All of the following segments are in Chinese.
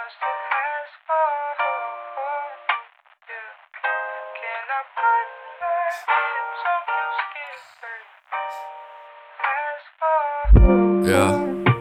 Yeah,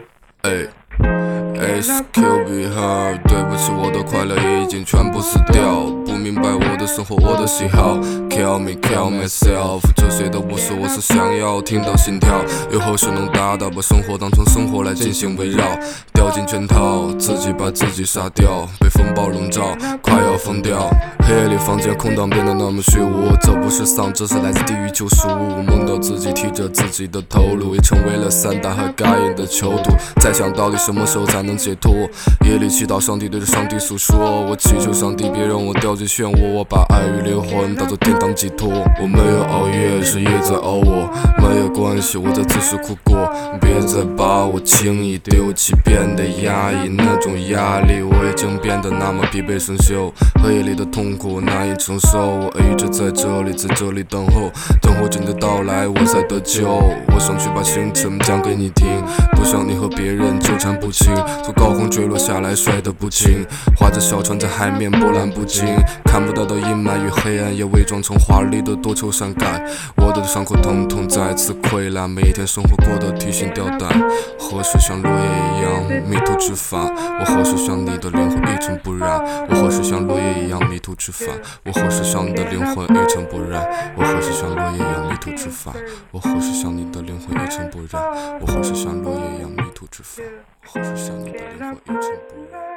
HQB 号，对不起，我的快乐已经全部死掉。不明白我的生活，我的喜好。Kill me, kill myself。这些都不是我所想要听到心跳。又何时能达到把生活当成生活来进行围绕？掉进圈套，自己把自己杀掉，被风暴笼罩，快要疯掉。黑夜里房间空荡变得那么虚无，这不是丧，这是来自地狱救赎。梦到自己提着自己的头颅，也成为了散打和该隐的囚徒。在想到底什么时候才能解脱？夜里祈祷上帝，对着上帝诉说，我祈求上帝别让我掉进漩涡，我把爱与灵魂当作天堂寄托。我没有熬夜，是夜在熬我，没有关系，我在自食苦果。别再把我轻易丢弃，变得压抑，那种压力我已经变得那么疲惫生锈。黑夜里的痛苦难以承受，我一直在这里，在这里等候，等候着你的到来，我才得救。我想去把星辰讲给你听，不想你和别人纠缠不清，从高空坠落下来摔得不轻，划着小船在海面波澜不惊，看不到的阴霾与黑暗也伪装成华丽的多愁善感。我的伤口疼痛再次溃烂，每一天生活过得提心吊胆，何时像落叶一样迷途知返？我何时像你的灵魂一尘不染？我何时像落叶一样迷途知返？我何时像你的灵魂一尘不染？我何时像落叶一样迷途知返？我何时像你的灵魂一尘不染？我何时像落叶一样迷途知返？我何时像你的灵魂一尘不染？